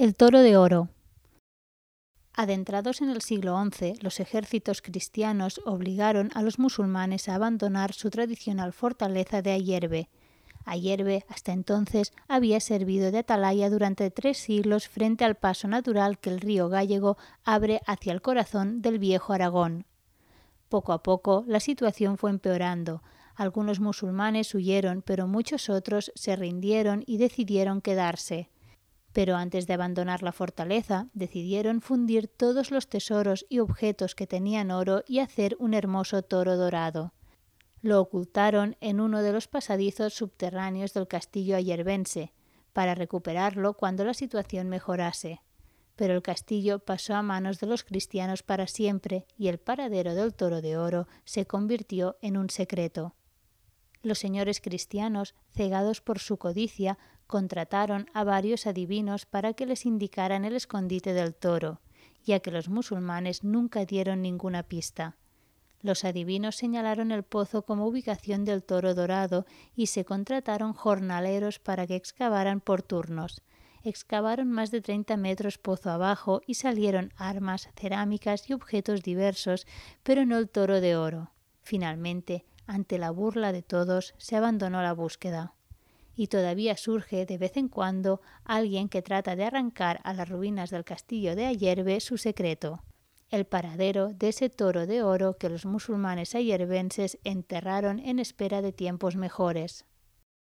El toro de oro. Adentrados en el siglo XI, los ejércitos cristianos obligaron a los musulmanes a abandonar su tradicional fortaleza de Ayerbe. Ayerbe, hasta entonces, había servido de atalaya durante 3 siglos frente al paso natural que el río Gállego abre hacia el corazón del viejo Aragón. Poco a poco, la situación fue empeorando. Algunos musulmanes huyeron, pero muchos otros se rindieron y decidieron quedarse. Pero antes de abandonar la fortaleza, decidieron fundir todos los tesoros y objetos que tenían oro y hacer un hermoso toro dorado. Lo ocultaron en uno de los pasadizos subterráneos del castillo ayerbense, para recuperarlo cuando la situación mejorase. Pero el castillo pasó a manos de los cristianos para siempre y el paradero del toro de oro se convirtió en un secreto. Los señores cristianos, cegados por su codicia, contrataron a varios adivinos para que les indicaran el escondite del toro, ya que los musulmanes nunca dieron ninguna pista. Los adivinos señalaron el pozo como ubicación del toro dorado y se contrataron jornaleros para que excavaran por turnos. Excavaron más de 30 metros pozo abajo y salieron armas, cerámicas y objetos diversos, pero no el toro de oro. Finalmente, ante la burla de todos, se abandonó la búsqueda. Y todavía surge de vez en cuando alguien que trata de arrancar a las ruinas del castillo de Ayerbe su secreto, el paradero de ese toro de oro que los musulmanes ayerbenses enterraron en espera de tiempos mejores.